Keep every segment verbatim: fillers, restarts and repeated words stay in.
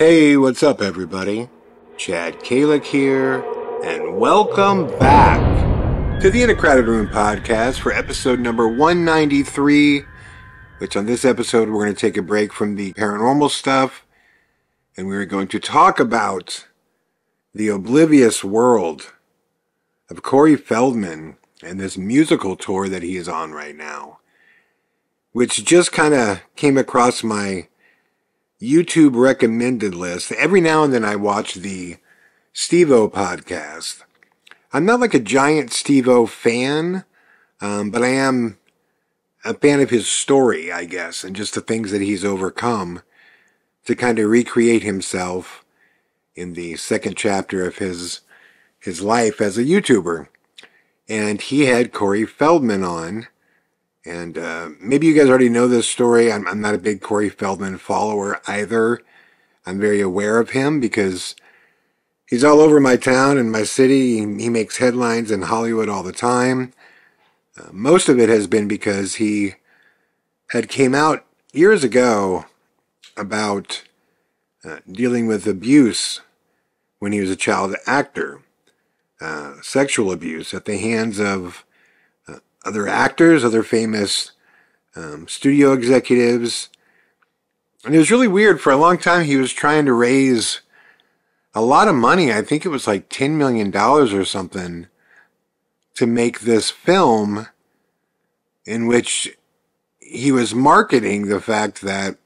Hey, what's up everybody? Chad Kalick here, and welcome back to the In a Crowded Room podcast for episode number one ninety-three, which on this episode we're going to take a break from the paranormal stuff, and we're going to talk about the oblivious world of Corey Feldman and this musical tour that he is on right now, which just kind of came across my YouTube recommended list. Every now and then I watch the Steve-O podcast. I'm not like a giant Steve-O fan, um, but I am a fan of his story, I guess, and just the things that he's overcome to kind of recreate himself in the second chapter of his his life as a YouTuber. And he had Corey Feldman on. And uh, maybe you guys already know this story. I'm, I'm not a big Corey Feldman follower either. I'm very aware of him because he's all over my town and my city. He, he makes headlines in Hollywood all the time. Uh, most of it has been because he had came out years ago about uh, dealing with abuse when he was a child actor. Uh, sexual abuse at the hands of other actors, other famous um, studio executives. And it was really weird. For a long time, he was trying to raise a lot of money. I think it was like ten million dollars or something to make this film in which he was marketing the fact that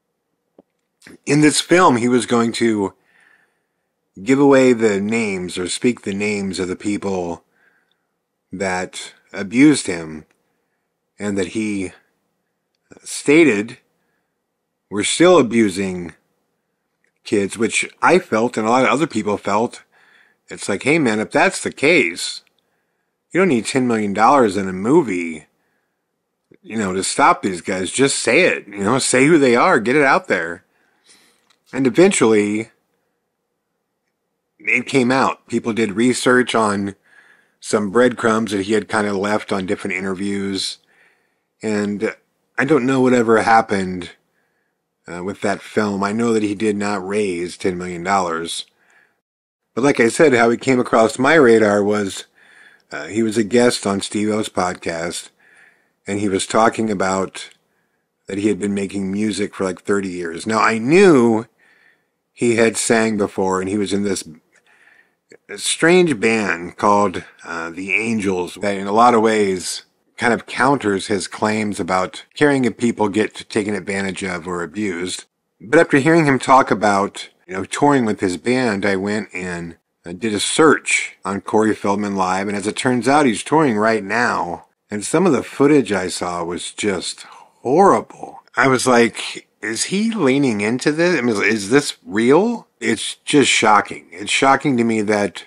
in this film, he was going to give away the names or speak the names of the people that abused him, and that he stated were still abusing kids, which I felt and a lot of other people felt. It's like, hey man, if that's the case, you don't need ten million dollars in a movie, you know, to stop these guys. Just say it, you know, say who they are, get it out there. And eventually it came out. People did research on some breadcrumbs that he had kind of left on different interviews. And I don't know whatever happened uh, with that film. I know that he did not raise ten million dollars. But like I said, how he came across my radar was uh, he was a guest on Steve-O's podcast, and he was talking about that he had been making music for like thirty years. Now, I knew he had sang before, and he was in this a strange band called uh, The Angels that in a lot of ways kind of counters his claims about caring if people get taken advantage of or abused. But after hearing him talk about, you know, touring with his band, I went and uh, did a search on Corey Feldman Live, and as it turns out, he's touring right now. And some of the footage I saw was just horrible. I was like, is he leaning into this? I mean, is this real? It's just shocking. It's shocking to me that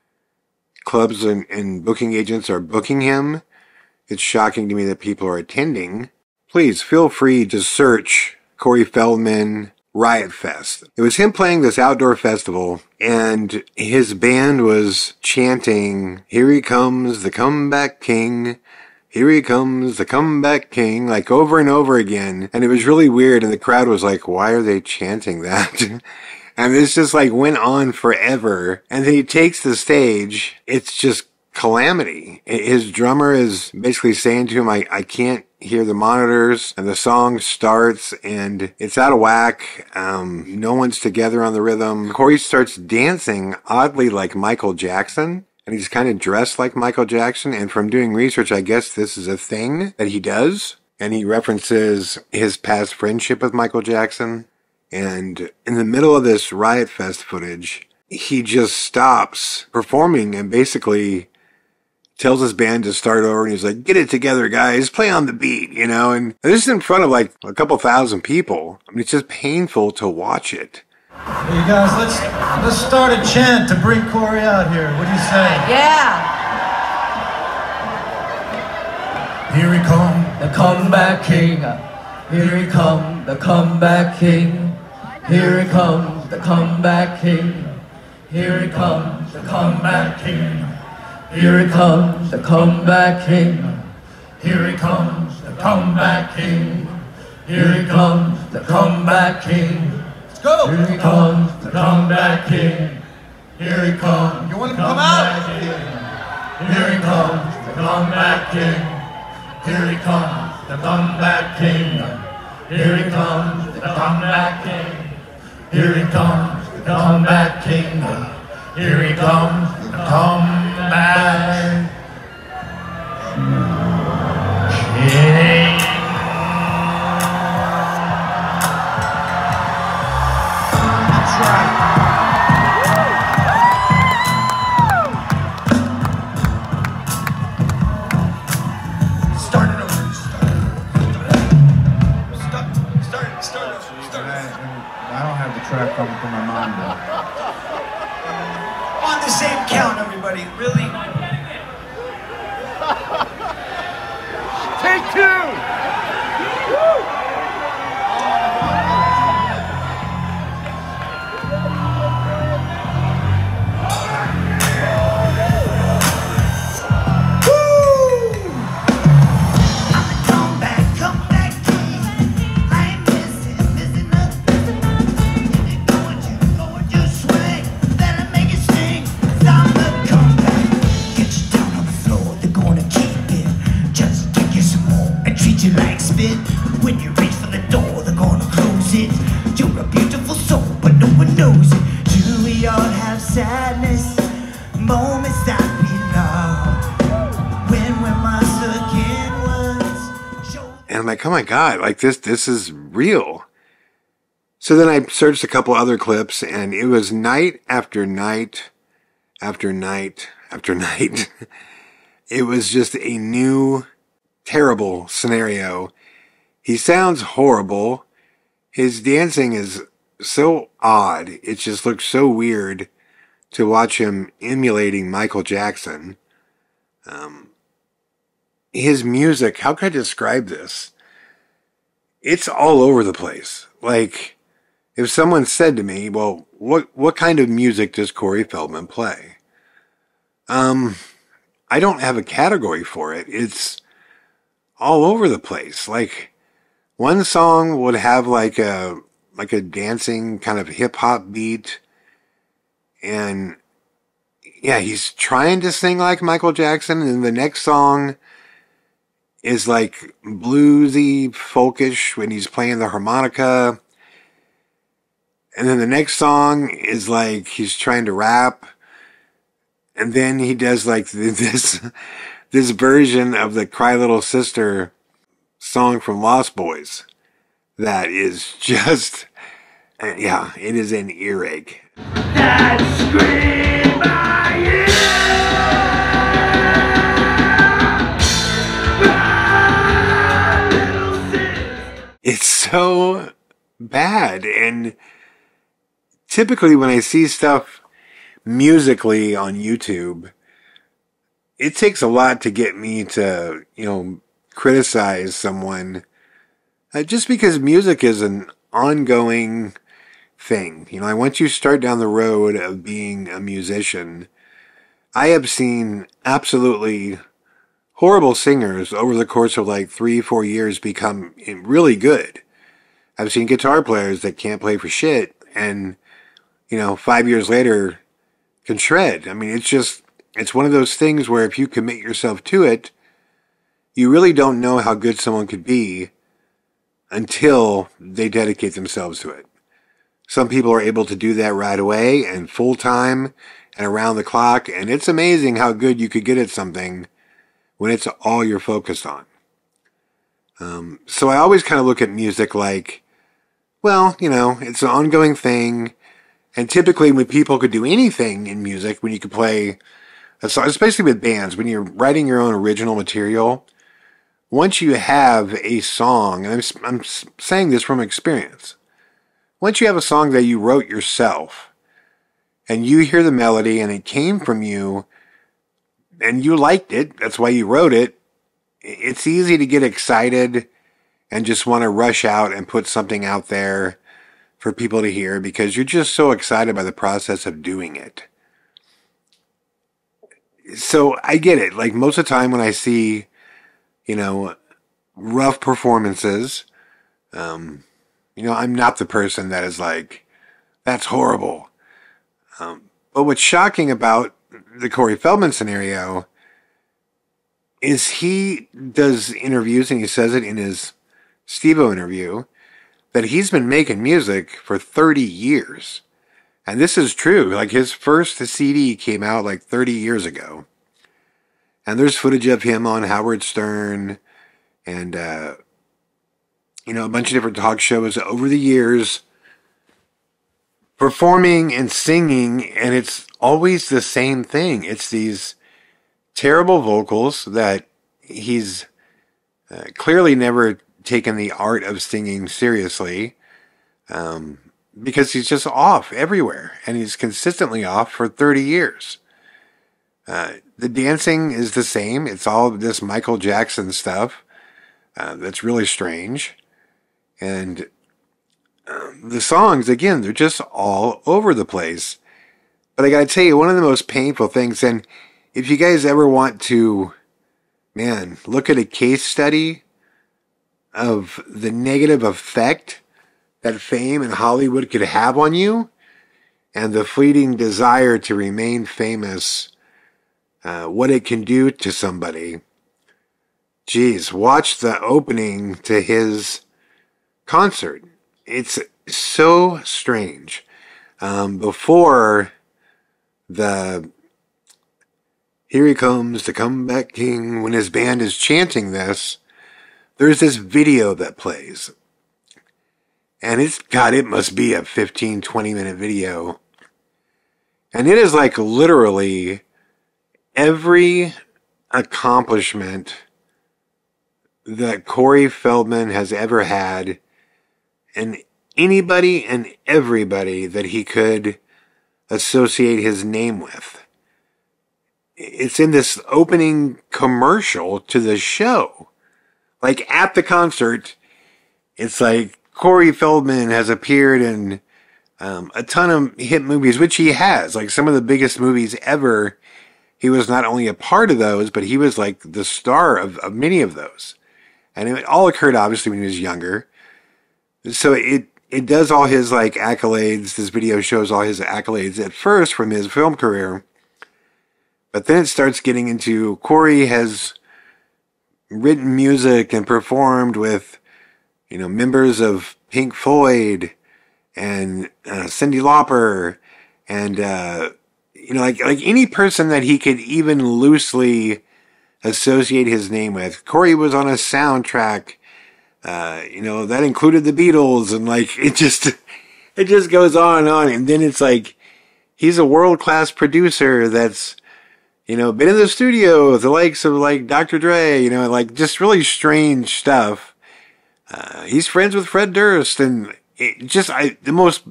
clubs and, and booking agents are booking him. It's shocking to me that people are attending. Please feel free to search Corey Feldman Riot Fest. It was him playing this outdoor festival, and his band was chanting, "Here he comes, the comeback king. Here he comes, the comeback king," like over and over again. And it was really weird, and the crowd was like, why are they chanting that? And this just like went on forever. And then he takes the stage. It's just calamity. His drummer is basically saying to him, I, I can't hear the monitors. And the song starts and it's out of whack. Um, no one's together on the rhythm. Corey starts dancing oddly like Michael Jackson. And he's kind of dressed like Michael Jackson. And from doing research, I guess this is a thing that he does. And he references his past friendship with Michael Jackson. And in the middle of this Riot Fest footage, he just stops performing and basically tells his band to start over. And he's like, get it together, guys. Play on the beat, you know. And this is in front of like a couple thousand people. I mean, it's just painful to watch it. Hey, you guys, let's, let's start a chant to bring Corey out here. What do you say? Yeah. Here he comes, The comeback king. Here he comes, the comeback king. Here he comes, the comeback king. Here he comes, the comeback king. Here he comes, the comeback king. Here he comes, the comeback king. Here he comes, the comeback king. Go! Here he comes, the comeback king. Here he comes. You want him to come out? Here he comes, the comeback king. Here he comes, the comeback king. Here he comes, the comeback king. Here he comes, the comeback king. Here he comes, the comeback king. That's right. Start it over. Start, start, start, start. I don't have the track coming from my mind though. On the same count, everybody. Really? Take two! When you reach for the door, they're gonna close it. You're a beautiful soul, but no one knows it. Do we all have sadness? Moments that we love. When we're again once. And I'm like, oh my God, like this, this is real. So then I searched a couple other clips, and it was night after night after night after night. It was just a new, terrible scenario. He sounds horrible. His dancing is so odd. It just looks so weird to watch him emulating Michael Jackson. Um, his music, how can I describe this? It's all over the place. Like, if someone said to me, well, what, what kind of music does Corey Feldman play? Um, I don't have a category for it. It's all over the place. Like, one song would have like a, like a dancing kind of hip hop beat. And yeah, he's trying to sing like Michael Jackson. And the next song is like bluesy, folkish when he's playing the harmonica. And then the next song is like he's trying to rap. And then he does like this, this version of the Cry Little Sister song from Lost Boys. That is just, yeah, it is an earache. That scream by you. It's so bad. And typically when I see stuff musically on YouTube, it takes a lot to get me to, you know, criticize someone. Uh, just because music is an ongoing thing. You know, once you start down the road of being a musician, I have seen absolutely horrible singers over the course of like three, four years become really good. I've seen guitar players that can't play for shit and, you know, five years later can shred. I mean, it's just, it's one of those things where if you commit yourself to it, you really don't know how good someone could be until they dedicate themselves to it. Some people are able to do that right away and full time and around the clock. And it's amazing how good you could get at something when it's all you're focused on. Um, so I always kind of look at music like, well, you know, it's an ongoing thing. And typically when people could do anything in music, when you could play a song, especially with bands, when you're writing your own original material, once you have a song, and I'm, I'm saying this from experience, once you have a song that you wrote yourself, and you hear the melody, and it came from you, and you liked it, that's why you wrote it, it's easy to get excited and just want to rush out and put something out there for people to hear, because you're just so excited by the process of doing it. So I get it. Like most of the time when I see, you know, rough performances, um, you know, I'm not the person that is like, That's horrible. Um, but what's shocking about the Corey Feldman scenario is he does interviews, and he says it in his Steve-O interview, that he's been making music for thirty years. And this is true. Like, his first C D came out like thirty years ago. And there's footage of him on Howard Stern and, uh, you know, a bunch of different talk shows over the years, performing and singing, and it's always the same thing. It's these terrible vocals that he's uh, clearly never taken the art of singing seriously, um, because he's just off everywhere, and he's consistently off for thirty years. Uh, the dancing is the same. It's all this Michael Jackson stuff uh, that's really strange. And um, the songs, again, they're just all over the place. But I gotta tell you, one of the most painful things, and if you guys ever want to, man, look at a case study of the negative effect that fame in Hollywood could have on you, and the fleeting desire to remain famous, uh, what it can do to somebody. Geez, watch the opening to his concert. It's so strange. Um, before the "Here he comes, the comeback king," when his band is chanting this, there's this video that plays. And it's, God, it must be a fifteen, twenty minute video. And it is like literally every accomplishment that Corey Feldman has ever had, and anybody and everybody that he could associate his name with. It's in this opening commercial to the show. Like, at the concert, it's like Corey Feldman has appeared in um, a ton of hit movies, which he has. Like, some of the biggest movies ever. He was not only a part of those, but he was like the star of, of many of those. And it all occurred, obviously, when he was younger. So it, it does all his, like, accolades. This video shows all his accolades at first from his film career. But then it starts getting into, Corey has written music and performed with, you know, members of Pink Floyd and uh, Cyndi Lauper and, uh, you know, like, like any person that he could even loosely associate his name with. Corey was on a soundtrack, uh, you know, that included the Beatles, and like, it just, it just goes on and on. And then it's like, he's a world-class producer that's, you know, been in the studio with the likes of like Doctor Dre, you know, like just really strange stuff. Uh, he's friends with Fred Durst, and it just, I, the most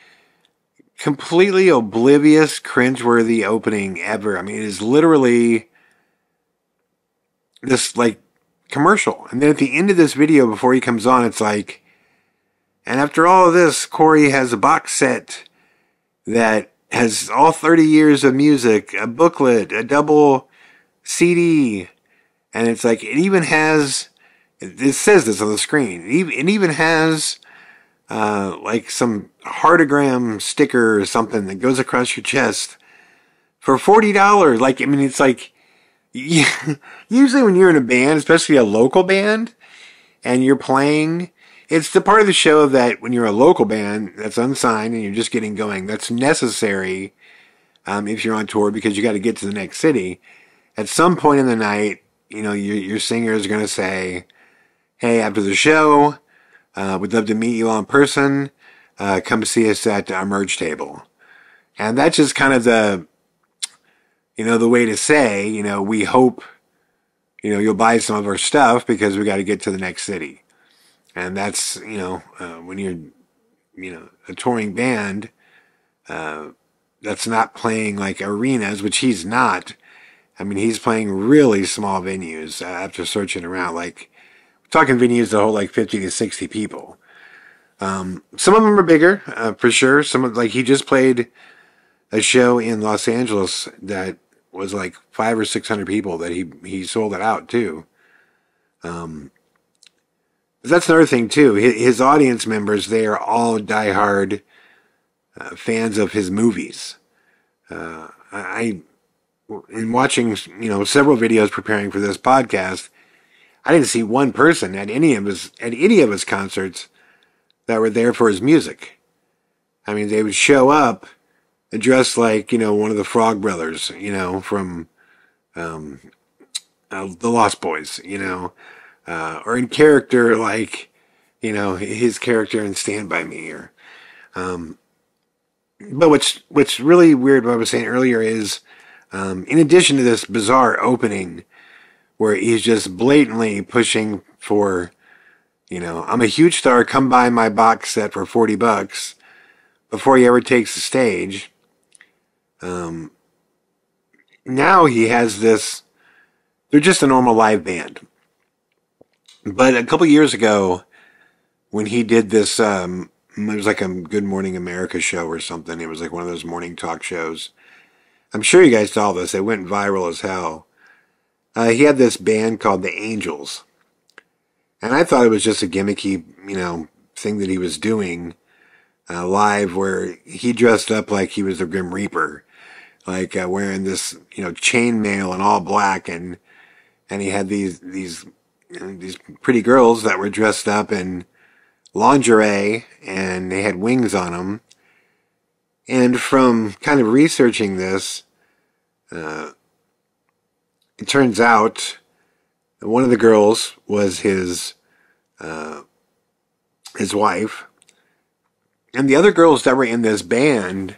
completely oblivious, cringeworthy opening ever. I mean, it is literally this like commercial. And then at the end of this video, before he comes on, it's like, and after all of this, Corey has a box set that has all thirty years of music, a booklet, a double C D. And it's like, it even has, it says this on the screen, it even, it even has uh, like some heartogram sticker or something that goes across your chest for forty dollars. Like, I mean, it's like, yeah, usually when you're in a band, especially a local band, and you're playing, it's the part of the show that when you're a local band that's unsigned and you're just getting going, that's necessary um, if you're on tour, because you got to get to the next city. At some point in the night, you know, your, your singer is going to say, hey, after the show, uh, we'd love to meet you in person. Uh, come see us at our merge table. And that's just kind of the, you know, the way to say, you know, we hope, you know, you'll buy some of our stuff because we got to get to the next city. And that's, you know, uh, when you're, you know, a touring band, uh, that's not playing like arenas, which he's not. I mean, he's playing really small venues uh, after searching around. Like, we're talking venues that hold like fifty to sixty people. Um, some of them are bigger, uh, for sure. Some of, like, he just played a show in Los Angeles that was like five or six hundred people that he, he sold it out to. Um, that's another thing too. His, his audience members, they are all diehard uh, fans of his movies. Uh, I, in watching, you know, several videos preparing for this podcast, I didn't see one person at any of his at any of his concerts that were there for his music. I mean, they would show up dressed like, you know, one of the Frog Brothers, you know, from um, uh, the Lost Boys, you know, uh, or in character like, you know, his character in Stand By Me, or. Um, But what's what's really weird, what I was saying earlier, is um, in addition to this bizarre opening where he's just blatantly pushing for, you know, I'm a huge star, come buy my box set for forty bucks before he ever takes the stage. Um, now he has this, they're just a normal live band. But a couple years ago, when he did this, um, it was like a Good Morning America show or something. It was like one of those morning talk shows. I'm sure you guys saw this. It went viral as hell. Uh, he had this band called the Angels. And I thought it was just a gimmicky, you know, thing that he was doing uh, live, where he dressed up like he was the Grim Reaper. Like uh, wearing this, you know, chainmail and all black. And and he had these, these, you know, these pretty girls that were dressed up in lingerie, and they had wings on them. And from kind of researching this, uh, it turns out that one of the girls was his uh, his wife, and the other girls that were in this band,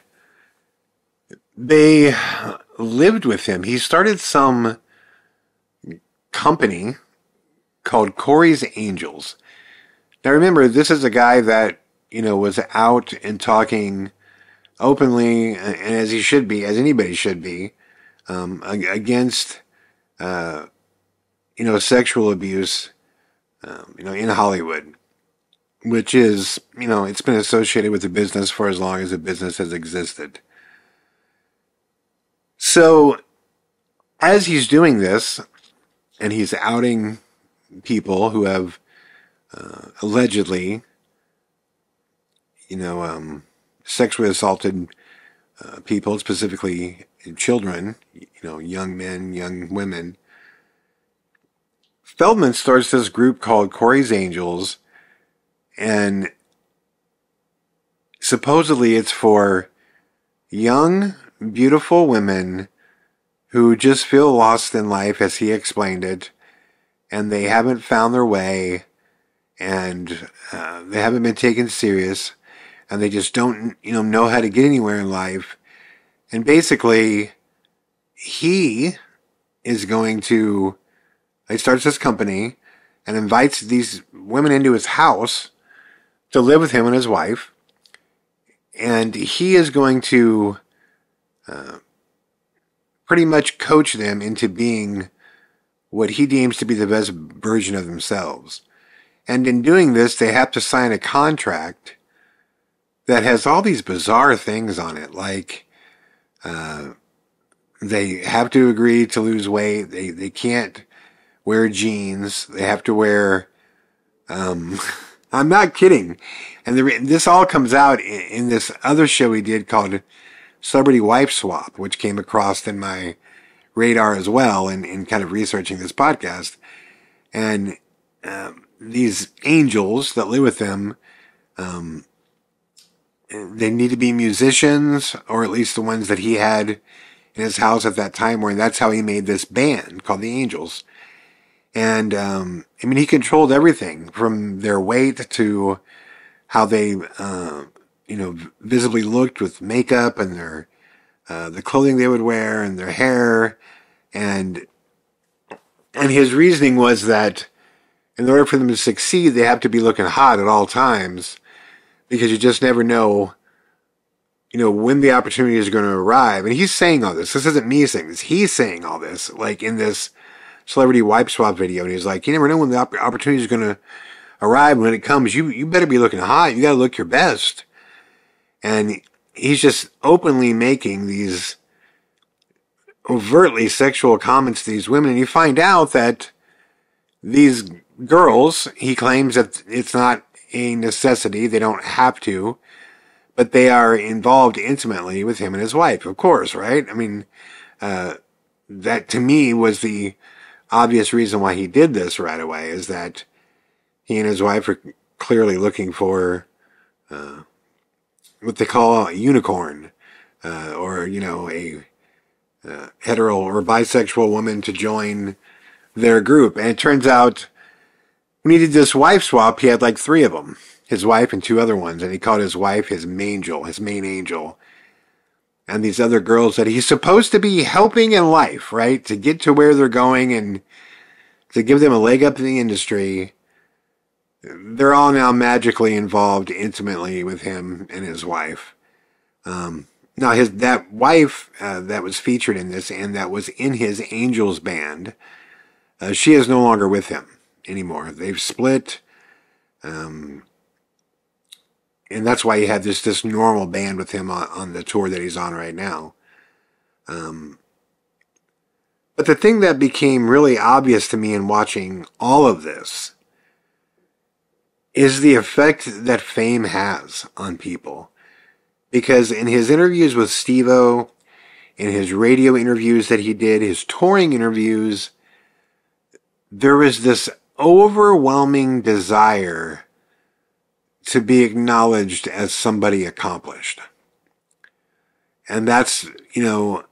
they lived with him. He started some company called Corey's Angels. Now remember, this is a guy that, you know, was out and talking openly, and as he should be, as anybody should be, um, against, uh, you know, sexual abuse, um, you know, in Hollywood, which is, you know, it's been associated with the business for as long as the business has existed. So, as he's doing this, and he's outing people who have Uh, allegedly, you know, um, sexually assaulted uh, people, specifically children, you know, young men, young women. Feldman starts this group called Corey's Angels, and supposedly it's for young, beautiful women who just feel lost in life, as he explained it, and they haven't found their way, and uh, they haven't been taken serious, and they just don't, you know, know how to get anywhere in life. And basically, he is going to, he starts this company and invites these women into his house to live with him and his wife. And he is going to uh, pretty much coach them into being what he deems to be the best version of themselves. And in doing this, they have to sign a contract that has all these bizarre things on it. Like, uh, they have to agree to lose weight. They, they can't wear jeans. They have to wear, um, I'm not kidding. And the, this all comes out in, in this other show he did called Celebrity Wife Swap, which came across in my radar as well in, in kind of researching this podcast. And, um, these angels that live with them, um, they need to be musicians, or at least the ones that he had in his house at that time, where that's how he made this band called the Angels. And, um, I mean, he controlled everything from their weight to how they, uh, you know, visibly looked with makeup, and their, uh, the clothing they would wear, and their hair. And, and his reasoning was that in order for them to succeed, they have to be looking hot at all times, because you just never know, you know, when the opportunity is going to arrive. And he's saying all this. This isn't me saying this. He's saying all this, like in this Celebrity Wipe Swap video. And he's like, you never know when the opportunity is going to arrive. When it comes, you, you better be looking hot. You got to look your best. And he's just openly making these overtly sexual comments to these women. And you find out that these girls, he claims that it's not a necessity, they don't have to, but they are involved intimately with him and his wife, of course, right? I mean, uh, that to me was the obvious reason why he did this right away, is that he and his wife are clearly looking for uh, what they call a unicorn, uh, or, you know, a uh, hetero or bisexual woman to join their group. And it turns out when he did this wife swap, he had like three of them, his wife and two other ones. And he called his wife his mangel, his main angel. And these other girls that he's supposed to be helping in life, right? To get to where they're going and to give them a leg up in the industry. They're all now magically involved intimately with him and his wife. Um, now, his that wife uh, that was featured in this and that was in his Angels band, uh, she is no longer with him anymore. They've split. Um, and that's why he had this, this normal band with him on, on the tour that he's on right now. Um, but the thing that became really obvious to me in watching all of this is the effect that fame has on people. Because in his interviews with Steve-O, in his radio interviews that he did, his touring interviews, there was this overwhelming desire to be acknowledged as somebody accomplished. And that's, you know,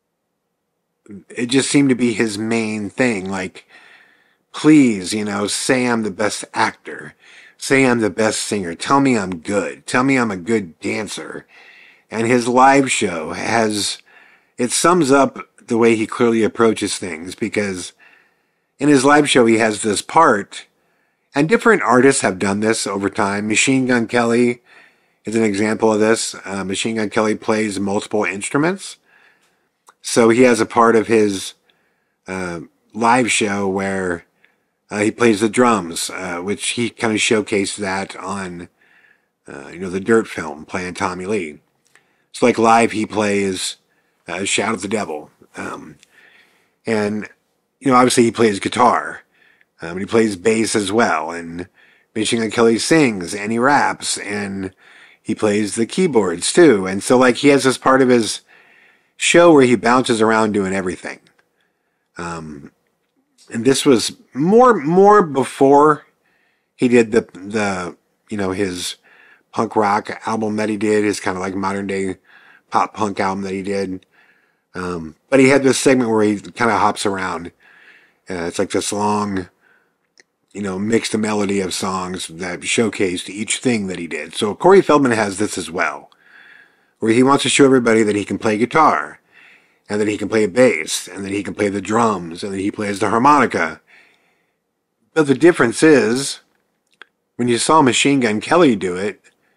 it just seemed to be his main thing. Like, please, you know, say I'm the best actor. Say I'm the best singer. Tell me I'm good. Tell me I'm a good dancer. And his live show has, it sums up the way he clearly approaches things, because in his live show he has this part, and different artists have done this over time. Machine Gun Kelly is an example of this. Uh, Machine Gun Kelly plays multiple instruments. So he has a part of his uh, live show where uh, he plays the drums, uh, which he kind of showcased that on, uh, you know, the Dirt film, playing Tommy Lee. So like live he plays uh, Shout at the Devil. Um, and, you know, obviously he plays guitar. Um, he plays bass as well, and Machine Gun Kelly sings, and he raps, and he plays the keyboards too. And so, like, he has this part of his show where he bounces around doing everything. Um, and this was more more before he did the the you know his punk rock album that he did, his kind of like modern day pop punk album that he did. Um, but he had this segment where he kind of hops around. Uh, it's like this long, you know, mixed melody of songs that showcased each thing that he did. So Corey Feldman has this as well, where he wants to show everybody that he can play guitar, and that he can play bass, and that he can play the drums, and that he plays the harmonica. But the difference is, when you saw Machine Gun Kelly do it,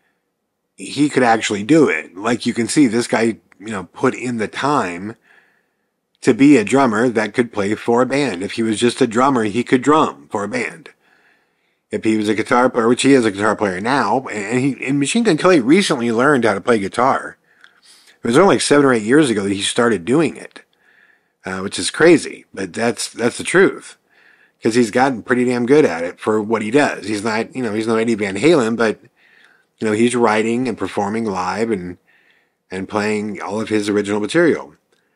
he could actually do it. Like you can see, this guy, you know, put in the time to be a drummer that could play for a band. If he was just a drummer, he could drum for a band. If he was a guitar player, which he is a guitar player now, and, he, and Machine Gun Kelly recently learned how to play guitar. It was only like seven or eight years ago that he started doing it, uh, which is crazy, but that's that's the truth, because he's gotten pretty damn good at it for what he does. He's not, you know, he's not Eddie Van Halen, but you know, he's writing and performing live and and playing all of his original material.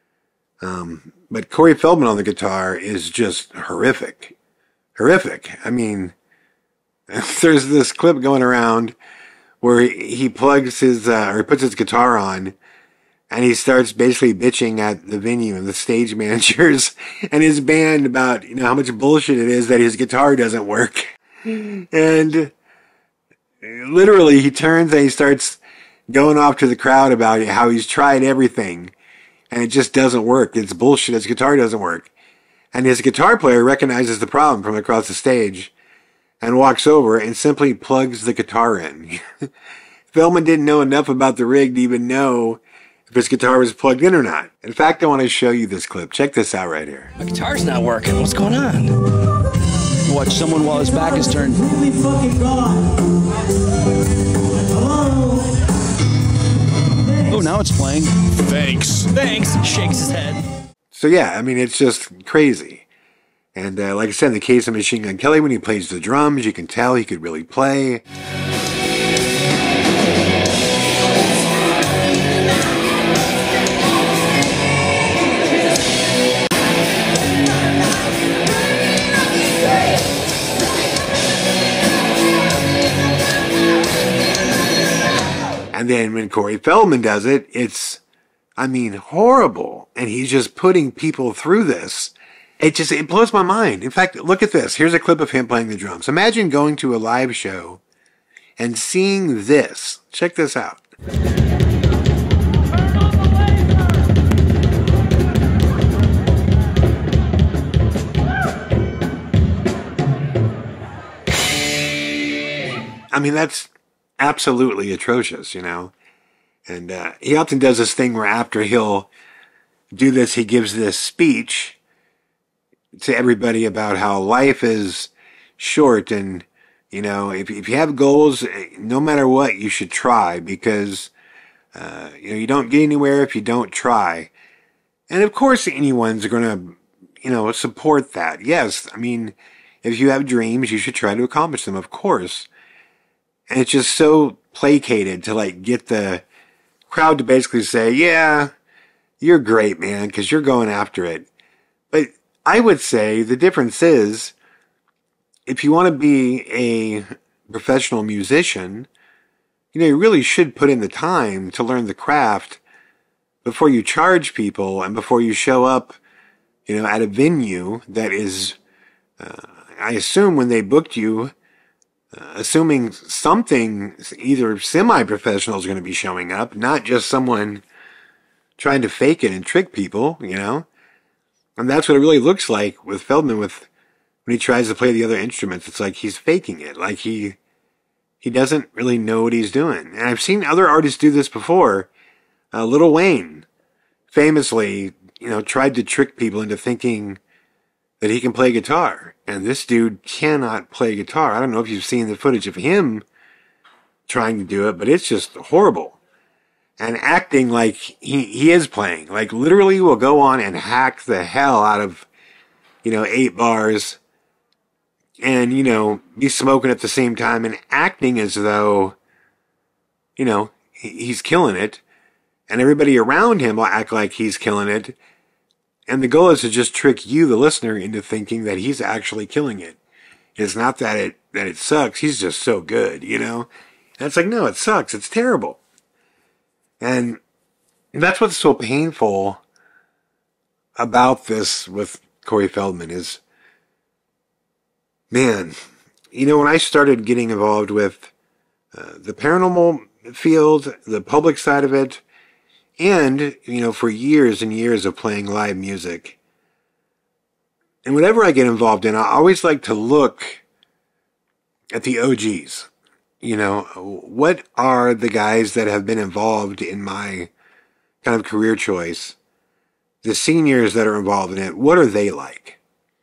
Um, but Corey Feldman on the guitar is just horrific, horrific. I mean, there's this clip going around where he, he plugs his uh, or he puts his guitar on. And he starts basically bitching at the venue and the stage managers and his band about, you know, how much bullshit it is that his guitar doesn't work. And literally he turns and he starts going off to the crowd about how he's tried everything and it just doesn't work. It's bullshit. His guitar doesn't work. And his guitar player recognizes the problem from across the stage and walks over and simply plugs the guitar in. Feldman didn't know enough about the rig to even know if his guitar was plugged in or not. In fact, I want to show you this clip. Check this out right here. My guitar's not working. What's going on? Watch someone while his back is turned. Really fucking gone. Hello? Oh, now it's playing. Thanks. Thanks. Shakes his head. So yeah, I mean, it's just crazy. And uh, like I said, in the case of Machine Gun Kelly, when he plays the drums, you can tell he could really play. And then when Corey Feldman does it, it's, I mean, horrible. And he's just putting people through this. It just, it blows my mind. In fact, look at this. Here's a clip of him playing the drums. Imagine going to a live show and seeing this. Check this out. I mean, that's absolutely atrocious, you know. And uh, he often does this thing where after he'll do this, he gives this speech to everybody about how life is short. And, you know, if, if you have goals, no matter what, you should try because, uh, you know, you don't get anywhere if you don't try. And of course, anyone's going to, you know, support that. Yes, I mean, if you have dreams, you should try to accomplish them, of course. And it's just so placated to like get the crowd to basically say, yeah, you're great, man, because you're going after it. But I would say the difference is if you want to be a professional musician, you know, you really should put in the time to learn the craft before you charge people and before you show up, you know, at a venue that is, uh, I assume when they booked you, Uh, assuming something, either semi-professional is going to be showing up, not just someone trying to fake it and trick people, you know? And that's what it really looks like with Feldman with when he tries to play the other instruments. It's like he's faking it. Like he, he doesn't really know what he's doing. And I've seen other artists do this before. Uh, Lil Wayne famously, you know, tried to trick people into thinking that he can play guitar. And this dude cannot play guitar. I don't know if you've seen the footage of him trying to do it, but it's just horrible. And acting like he, he is playing. Like literally will go on and hack the hell out of, you know, eight bars and, you know, be smoking at the same time and acting as though, you know, he, he's killing it. And everybody around him will act like he's killing it. And the goal is to just trick you, the listener, into thinking that he's actually killing it. It's not that it that it sucks. He's just so good, you know? And it's like, no, it sucks. It's terrible. And that's what's so painful about this with Corey Feldman is, man, you know, when I started getting involved with uh, the paranormal field, the public side of it, and, you know, for years and years of playing live music. And whatever I get involved in, I always like to look at the O Gs. You know, what are the guys that have been involved in my kind of career choice? The seniors that are involved in it, what are they like?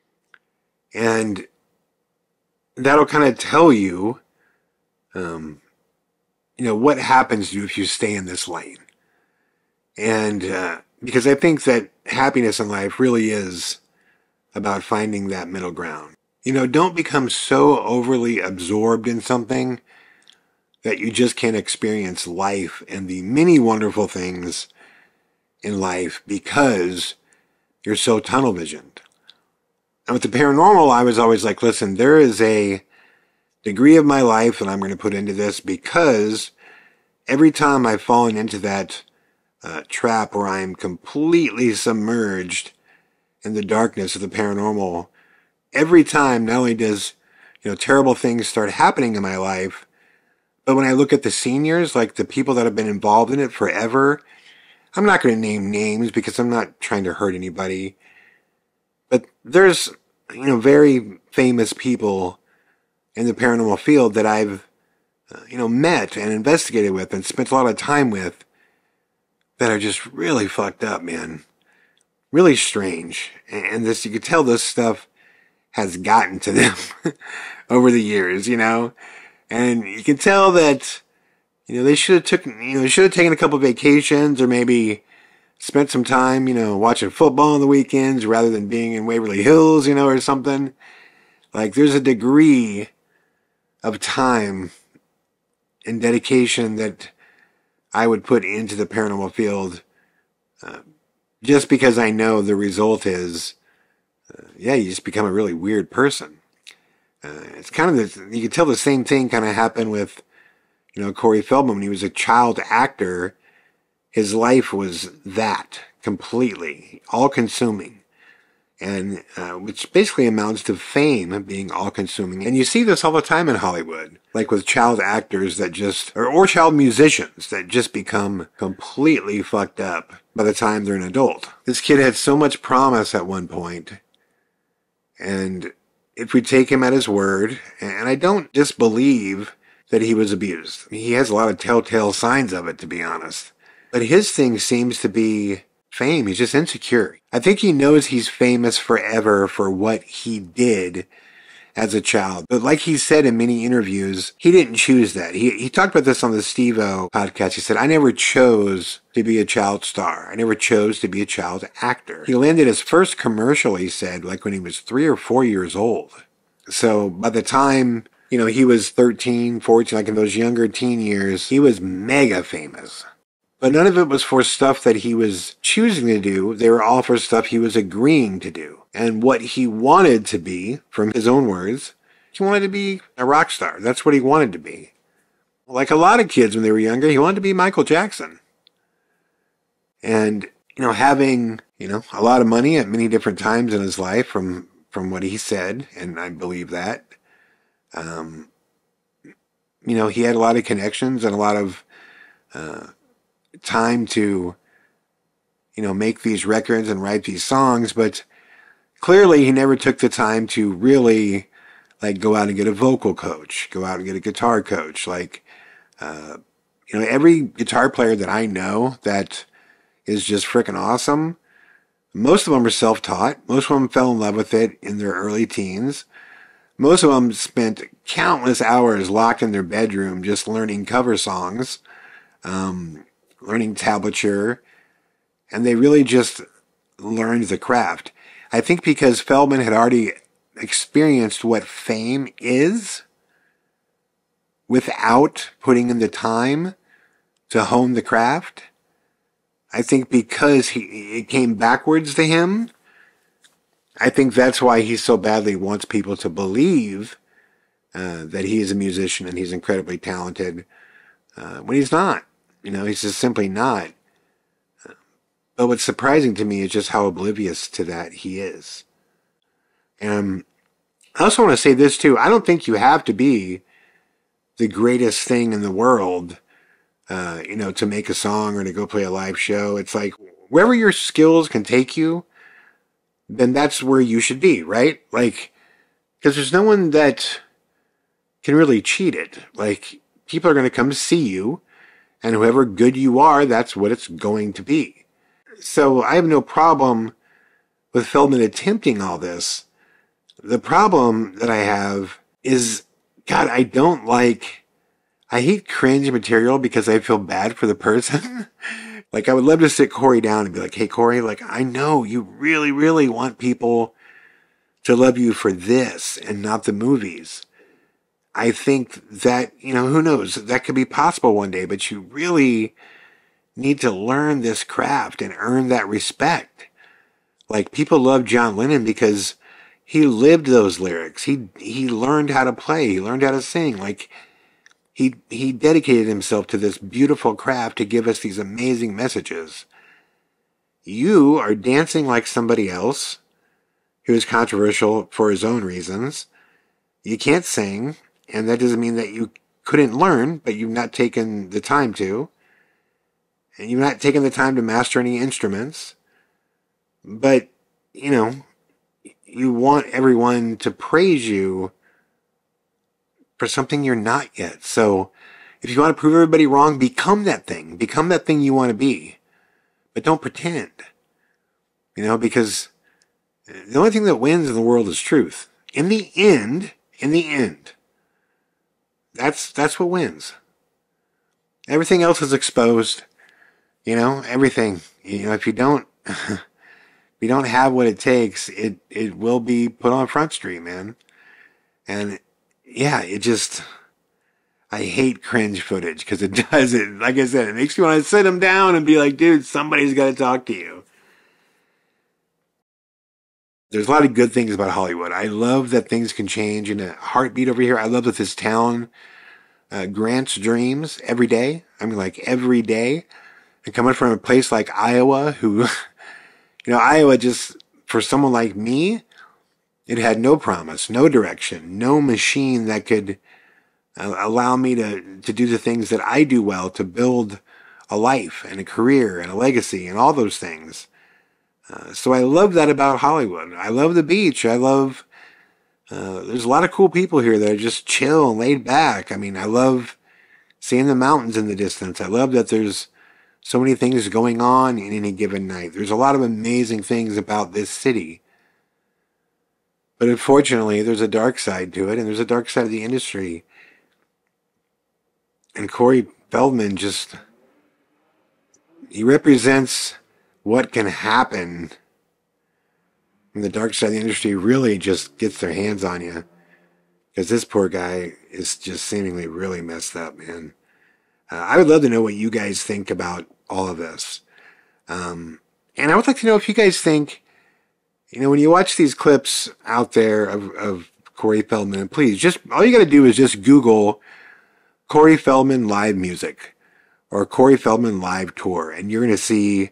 And that'll kind of tell you, um, you know, what happens to you if you stay in this lane. And uh, because I think that happiness in life really is about finding that middle ground. You know, don't become so overly absorbed in something that you just can't experience life and the many wonderful things in life because you're so tunnel visioned. And with the paranormal, I was always like, listen, there is a degree of my life that I'm going to put into this because every time I've fallen into that Uh, trap where I'm completely submerged in the darkness of the paranormal. Every time, not only does, you know, terrible things start happening in my life, but when I look at the seniors, like the people that have been involved in it forever, I'm not going to name names because I'm not trying to hurt anybody, but there's, you know, very famous people in the paranormal field that I've, uh, you know, met and investigated with and spent a lot of time with that are just really fucked up, man. Really strange. And this, you could tell this stuff has gotten to them over the years, you know? And you can tell that, you know, they should have took, you know, they should have taken a couple of vacations or maybe spent some time, you know, watching football on the weekends rather than being in Waverly Hills, you know, or something. Like, there's a degree of time and dedication that I would put into the paranormal field uh, just because I know the result is, uh, yeah, you just become a really weird person. Uh, it's kind of, the, you can tell the same thing kind of happened with, You know, Corey Feldman, when he was a child actor, his life was that completely, all-consuming. And uh, which basically amounts to fame being all-consuming. And you see this all the time in Hollywood, like with child actors that just, or, or child musicians that just become completely fucked up by the time they're an adult. This kid had so much promise at one point, and if we take him at his word, and I don't disbelieve that he was abused. He has a lot of telltale signs of it, to be honest. But his thing seems to be fame. He's just insecure. I think he knows he's famous forever for what he did as a child. But like he said in many interviews, he didn't choose that. He he talked about this on the Steve-O podcast. He said, I never chose to be a child star. I never chose to be a child actor. He landed his first commercial, he said, like when he was three or four years old. So by the time, you know, he was thirteen, fourteen, like in those younger teen years, he was mega famous. But none of it was for stuff that he was choosing to do. They were all for stuff he was agreeing to do. And what he wanted to be, from his own words, he wanted to be a rock star. That's what he wanted to be. Like a lot of kids when they were younger, he wanted to be Michael Jackson. And, you know, having, you know, a lot of money at many different times in his life from, from what he said, and I believe that, um, you know, he had a lot of connections and a lot of, uh, time to, you know, make these records and write these songs, but clearly he never took the time to really, like, go out and get a vocal coach, go out and get a guitar coach. Like, uh, you know, every guitar player that I know that is just freaking awesome, most of them are self-taught. Most of them fell in love with it in their early teens. Most of them spent countless hours locked in their bedroom just learning cover songs, um, learning tablature, and they really just learned the craft. I think because Feldman had already experienced what fame is without putting in the time to hone the craft. I think because he it came backwards to him, I think that's why he so badly wants people to believe uh, that he is a musician and he's incredibly talented, uh, when he's not. You know, he's just simply not. But what's surprising to me is just how oblivious to that he is. And I also want to say this too. I don't think you have to be the greatest thing in the world, uh, you know, to make a song or to go play a live show. It's like, wherever your skills can take you, then that's where you should be, right? Like, because there's no one that can really cheat it. Like, people are going to come to see you, and whoever good you are, that's what it's going to be. So I have no problem with Feldman attempting all this. The problem that I have is, God, I don't like, I hate cringe material because I feel bad for the person. Like, I would love to sit Corey down and be like, hey, Corey, like, I know you really, really want people to love you for this and not the movies. I think that, you know, who knows, that could be possible one day, but you really need to learn this craft and earn that respect. Like, people love John Lennon because he lived those lyrics. He he learned how to play. He learned how to sing. Like, he he dedicated himself to this beautiful craft to give us these amazing messages. You are dancing like somebody else who is controversial for his own reasons. You can't sing. And that doesn't mean that you couldn't learn, but you've not taken the time to. And you've not taken the time to master any instruments. But, you know, you want everyone to praise you for something you're not yet. So if you want to prove everybody wrong, become that thing. Become that thing you want to be. But don't pretend. You know, because the only thing that wins in the world is truth. In the end, in the end, That's that's what wins. Everything else is exposed. You know, everything. You know, if you don't if you don't have what it takes, it it will be put on Front Street, man. And yeah, it just, I hate cringe footage because it does it. Like I said, it makes you want to sit them down and be like, dude, somebody's got to talk to you. There's a lot of good things about Hollywood. I love that things can change in a heartbeat over here. I love that this town uh, grants dreams every day. I mean, like every day. And coming from a place like Iowa, who, you know, Iowa just, for someone like me, it had no promise, no direction, no machine that could uh, allow me to, to do the things that I do well, to build a life and a career and a legacy and all those things. Uh, so I love that about Hollywood. I love the beach. I love, uh, there's a lot of cool people here that are just chill and laid back. I mean, I love seeing the mountains in the distance. I love that there's so many things going on in any given night. There's a lot of amazing things about this city. But unfortunately, there's a dark side to it, and there's a dark side of the industry. And Corey Feldman just, he represents what can happen when the dark side of the industry really just gets their hands on you. Because this poor guy is just seemingly really messed up, man. Uh, I would love to know what you guys think about all of this. Um, and I would like to know if you guys think, you know, when you watch these clips out there of, of Corey Feldman, please, just, all you got to do is just Google Corey Feldman live music or Corey Feldman live tour, and you're going to see,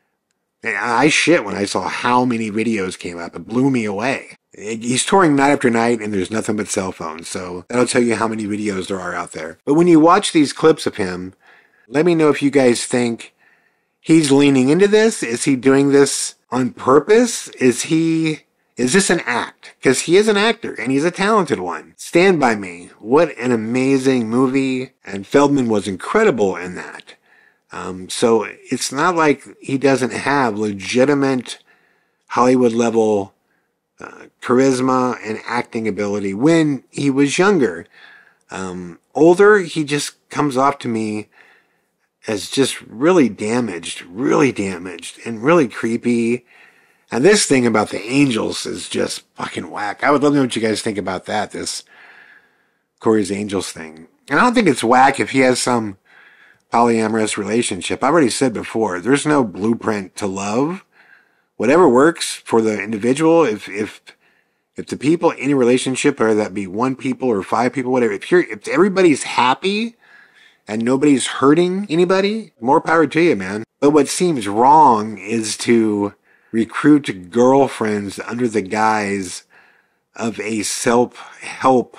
I shit when I saw how many videos came up. It blew me away. He's touring night after night, and there's nothing but cell phones, so that'll tell you how many videos there are out there. But when you watch these clips of him, let me know if you guys think he's leaning into this. Is he doing this on purpose? Is he, is this an act? Because he is an actor, and he's a talented one. Stand By Me. What an amazing movie, and Feldman was incredible in that. Um, so it's not like he doesn't have legitimate Hollywood-level uh, charisma and acting ability when he was younger. Um, older, he just comes off to me as just really damaged, really damaged, and really creepy. And this thing about the Angels is just fucking whack. I would love to know what you guys think about that, this Corey's Angels thing. And I don't think it's whack if he has some polyamorous relationship. I've already said before, there's no blueprint to love. Whatever works for the individual, if if if the people in a relationship, or that be one people or five people, whatever, if you're if everybody's happy and nobody's hurting anybody, more power to you, man. But what seems wrong is to recruit girlfriends under the guise of a self-help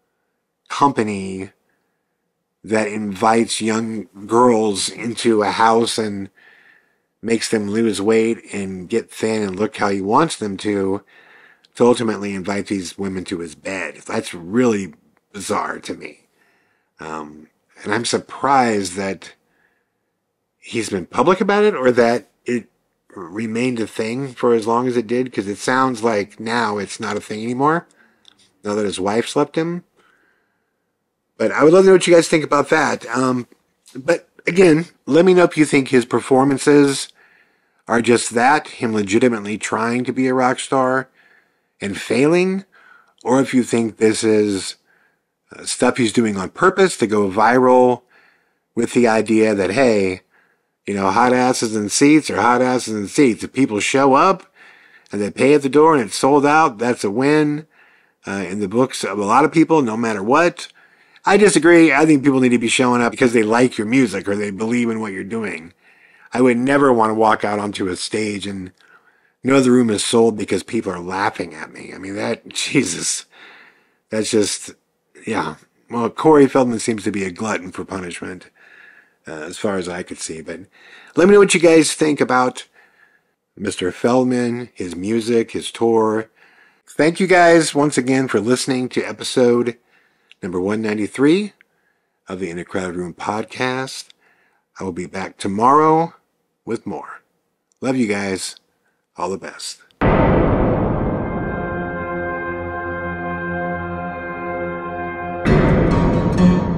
company that invites young girls into a house and makes them lose weight and get thin and look how he wants them to, to ultimately invite these women to his bed. That's really bizarre to me. Um, and I'm surprised that he's been public about it, or that it remained a thing for as long as it did, because it sounds like now it's not a thing anymore, now that his wife slept him. But I would love to know what you guys think about that. Um, but again, let me know if you think his performances are just that, him legitimately trying to be a rock star and failing, or if you think this is uh, stuff he's doing on purpose to go viral with the idea that, hey, you know, hot asses in seats are hot asses in seats. If people show up and they pay at the door and it's sold out, that's a win uh, in the books of a lot of people, no matter what. I disagree. I think people need to be showing up because they like your music or they believe in what you're doing. I would never want to walk out onto a stage and know the room is sold because people are laughing at me. I mean, that, Jesus, that's just, yeah. Well, Corey Feldman seems to be a glutton for punishment, uh, as far as I could see. But let me know what you guys think about Mister Feldman, his music, his tour. Thank you guys once again for listening to episode number one ninety-three of the In a Crowded Room podcast. I will be back tomorrow with more. Love you guys. All the best. Thank you.